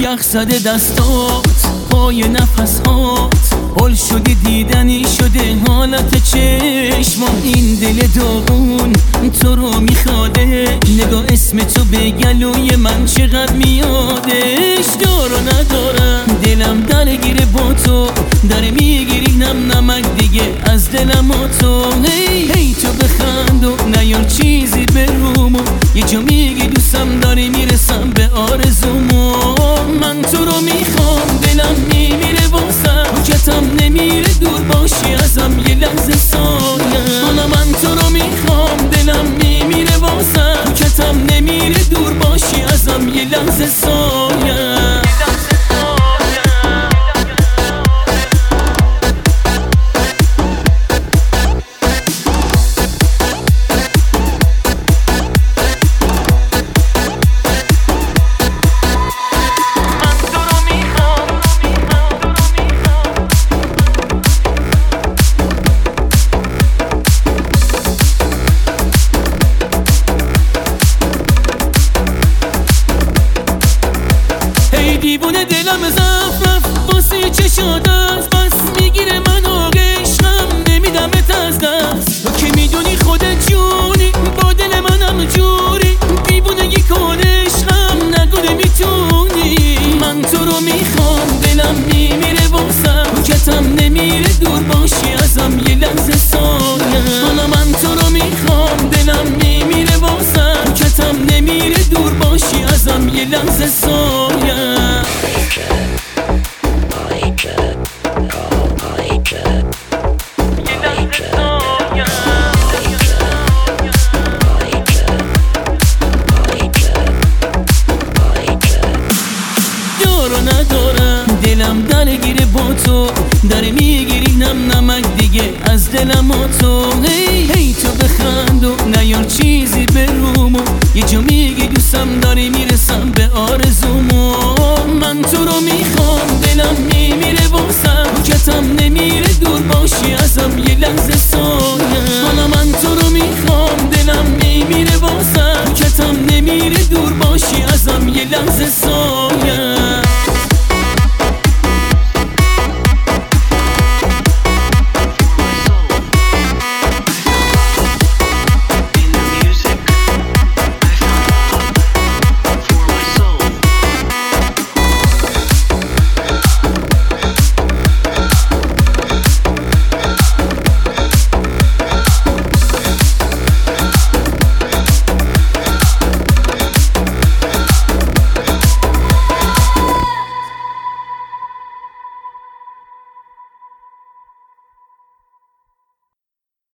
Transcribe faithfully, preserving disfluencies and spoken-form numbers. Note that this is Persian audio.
یخ زده دستات پای نفس هات حل شده دیدنی شده حالت چشما این دل داغون تو رو میخواده نگاه اسم تو به گلوی من چقدر میادش دار و ندارم دلم درگیره با تو داره میگیری نم نمک دیگه از دلم و تو هی هی تو بخند و نیار چیزی به رومو یه جا میگی دوستم داری میرسم به آرزومو من تو رو میخوام دلم میمیره واسم حکتم نمیره دور باشی ازم یه لحظه سایه حالا من تو رو میخوام دلم میمیره واسم حکتم نمیره دور باشی ازم یه لحظه سایه دیوونه دلم زف رفت واسه چشات است بس میگیره منو عشقم نمیدمت از دست تو که میدونی خودت جونی با دل منم جوری دیوونگی کن عشقم نگو نمیتونی من تو رو میخوام دلم میمیره واسم حکتم نمیره دور باشی ازم یه لحظه سایه حالا من تو رو میخوام دلم میمیره واسم حکتم نمیره دور باشی ازم یه لحظه سایه دلم درگیره با تو داره میگیری نم نمک دیگه از دلم و تو هی هی تو بخند و نیار چیزی به رومو یه جا میگی دوستم داری میرسم به آرزومو من تو رو میخوام دلم میمیره واسم حکتم نمیره دور باشی ازم یه لحظه سایه حالا من تو رو میخوام دلم میمیره واسم حکتم نمیره دور باشی ازم یه لحظه سایه